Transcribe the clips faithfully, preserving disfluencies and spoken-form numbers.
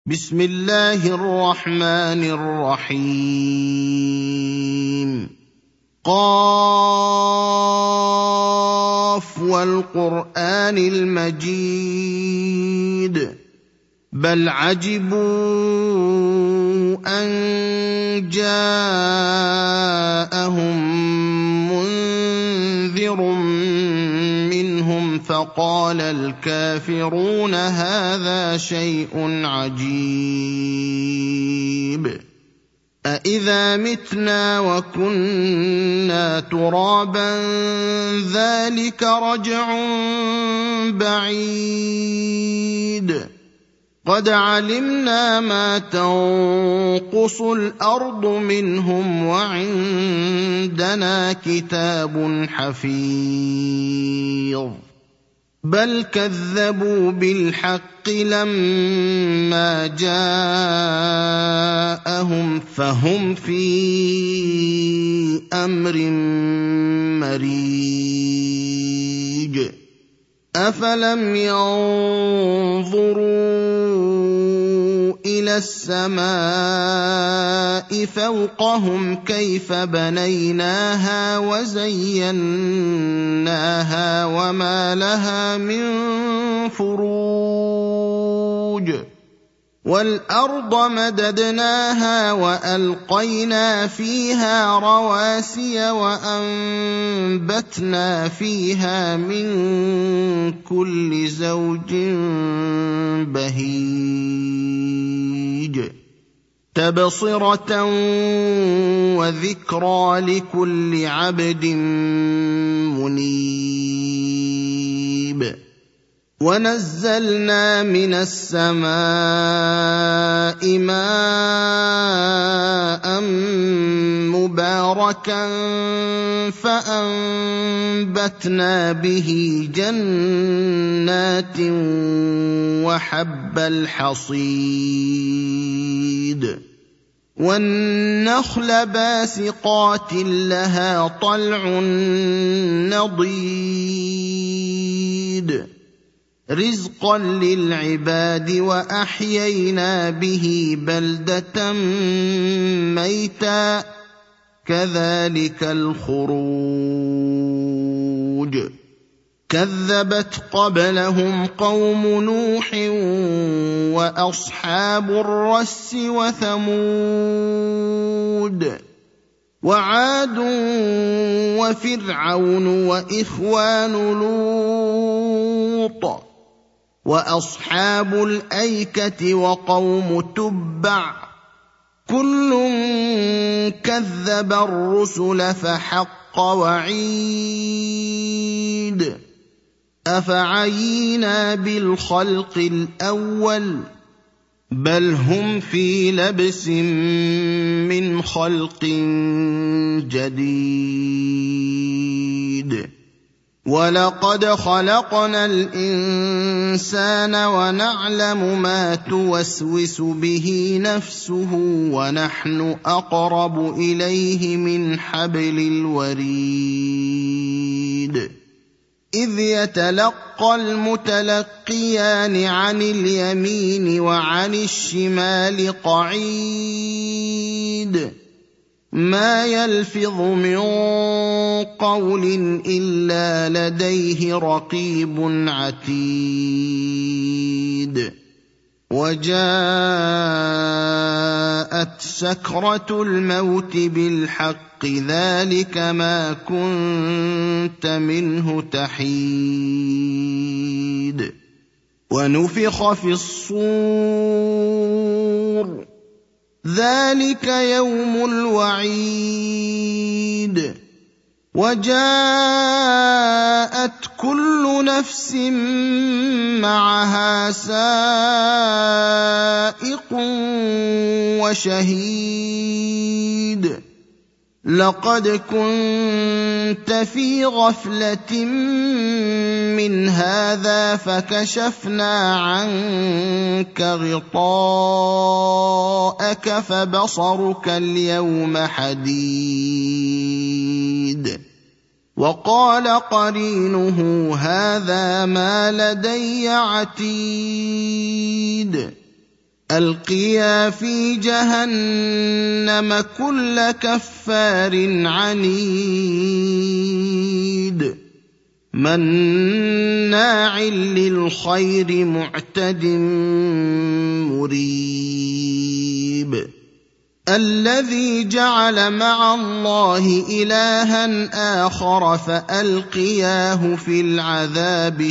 بسم الله الرحمن الرحيم قاف والقرآن المجيد بل عجبوا أن جاءهم منذر منهم فقال الكافرون هذا شيء عجيب أإذا متنا وكنا ترابا ذلك رجع بعيد قد علمنا ما تنقص الأرض منهم وعندنا كتاب حفيظ بل كذبوا بالحق لما جاءهم فهم في أمر مريج أفلم ينظروا إلى السماء فوقهم كيف بنيناها وزيناها وما لها من فروج والأرض مددناها وألقينا فيها رواسي وأنبتنا فيها من كل زوج بهيج تبصرة وذكرى لكل عبد منيب ونزلنا من السماء ماء مباركا فأنبتنا به جنات وحب الحصيد والنخل باسقات لها طلع نضيد رزقا للعباد وأحيينا به بلدة ميتا كذلك الخروج كذبت قبلهم قوم نوح وأصحاب الرس وثمود وعاد وفرعون وإخوان لوط وأصحاب الأيكة وقوم تبع كل كذب الرسل فحق وعيد أفعينا بالخلق الأول بل هم في لبس من خلق جديد ولقد خلقنا الإنسان ونعلم ما توسوس به نفسه ونحن أقرب إليه من حبل الوريد إذ يتلقى المتلقيان عن اليمين وعن الشمال قعيد ما يلفظ من قول إلا لديه رقيب عتيد وجاءت سكرة الموت بالحق ذلك ما كنت منه تحيد ونفخ في الصور ذلك يوم الوعيد وجاءت كل نفس معها سائق وشهيد لقد كنت في غفلة من هذا فكشفنا عنك غطاءك فبصرك اليوم حديد وقال قرينه هذا ما لدي عتيد ألقيا في جهنم كل كفار عنيد مناع للخير معتد مريب الذي جعل مع الله إلها آخر فألقياه في العذاب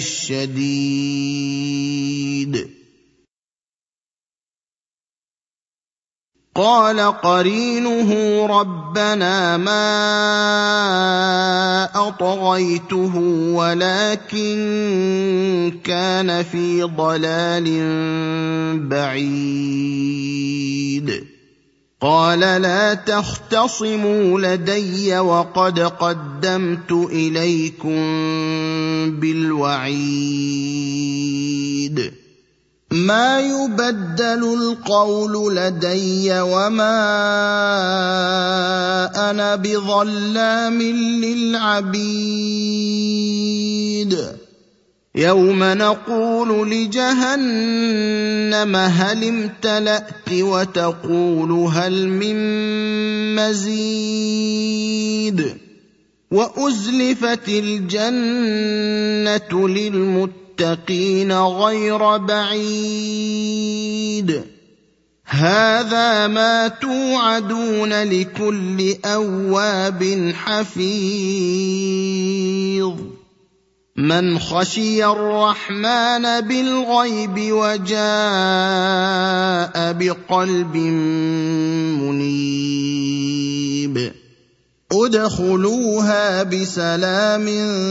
الشديد قال قرينه ربنا ما أطغيته ولكن كان في ضلال بعيد قال لا تختصموا لدي وقد قدمت إليكم بالوعيد ما يبدل القول لدي وما أنا بظلام للعبيد يوم نقول لجهنم هل امتلأت وتقول هل من مزيد وأزلفت الجنة للمتقين غير بعيد هذا ما توعدون لكل أواب حفيظ من خشي الرحمن بالغيب وجاء بقلب منيب ادخلوها بسلام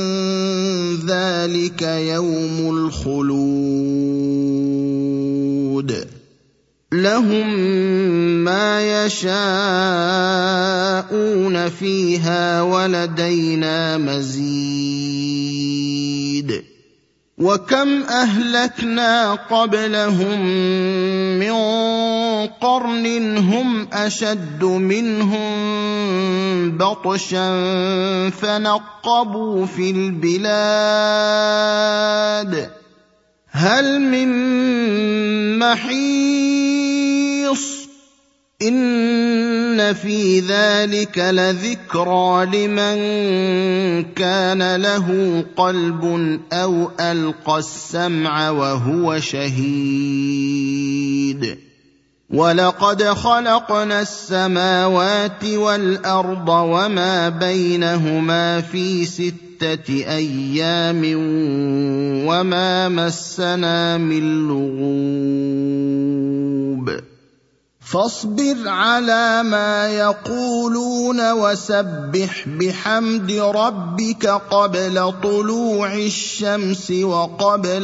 ذلك يوم الخلود لهم ما يشاءون فيها ولدينا مزيد وكم أهلكنا قبلهم من قرن هم أشد منهم بطشا فنقبوا في البلاد هل من محيص إن في ذلك لذكرى لمن كان له قلب أو ألقى السمع وهو شهيد ولقد خلقنا السماوات والأرض وما بينهما في ستة أيام وما مسنا من لغوب فاصبر على ما يقولون وسبح بحمد ربك قبل طلوع الشمس وقبل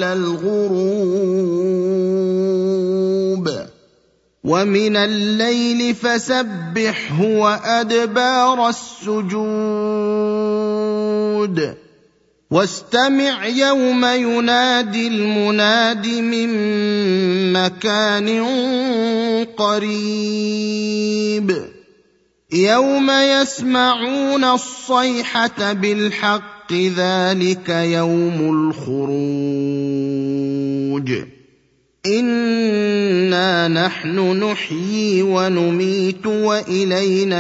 الغروب ومن الليل فسبحه وأدبار السجود واستمع يوم ينادي المناد من مكان قريب يوم يسمعون الصيحة بالحق ذلك يوم الخروج إنا نحن نحيي ونميت وإلينا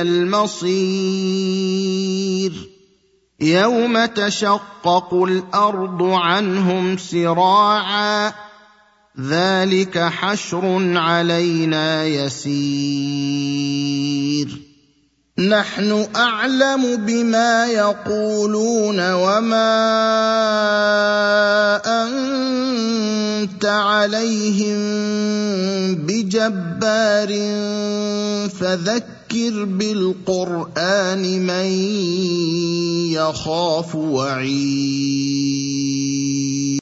المصير يوم تشقق الأرض عنهم سراعا ذلك حشر علينا يسير نحن أعلم بما يقولون وما أنت عليهم بجبار فذكر بالقرآن من يخاف وعيد